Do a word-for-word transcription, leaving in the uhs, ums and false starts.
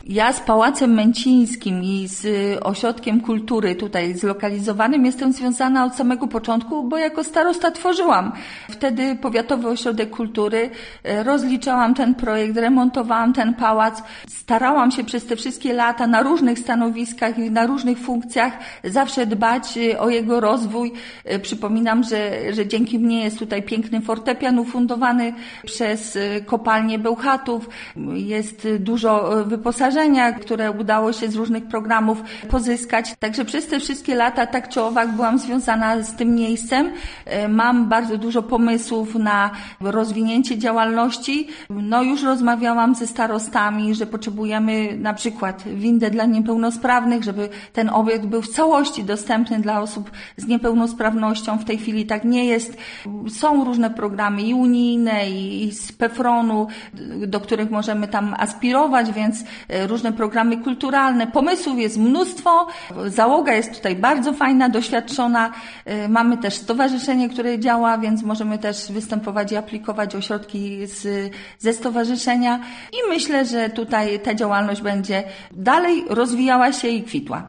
Ja z Pałacem Męcińskim i z Ośrodkiem Kultury tutaj zlokalizowanym jestem związana od samego początku, bo jako starosta tworzyłam wtedy Powiatowy Ośrodek Kultury, rozliczałam ten projekt, remontowałam ten pałac, starałam się przez te wszystkie lata na różnych stanowiskach i na różnych funkcjach zawsze dbać o jego rozwój. Przypominam, że, że dzięki mnie jest tutaj piękny fortepian ufundowany przez kopalnię Bełchatów, jest dużo wyposażenia, które udało się z różnych programów pozyskać. Także przez te wszystkie lata tak czy owak byłam związana z tym miejscem. Mam bardzo dużo pomysłów na rozwinięcie działalności. No już rozmawiałam ze starostami, że potrzebujemy na przykład windę dla niepełnosprawnych, żeby ten obiekt był w całości dostępny dla osób z niepełnosprawnością. W tej chwili tak nie jest. Są różne programy i unijne, i z PEFRON-u, do których możemy tam aspirować, więc różne programy kulturalne. Pomysłów jest mnóstwo. Załoga jest tutaj bardzo fajna, doświadczona. Mamy też stowarzyszenie, które działa, więc możemy też występować i aplikować o środki z, ze stowarzyszenia. I myślę, że tutaj ta działalność będzie dalej rozwijała się i kwitła.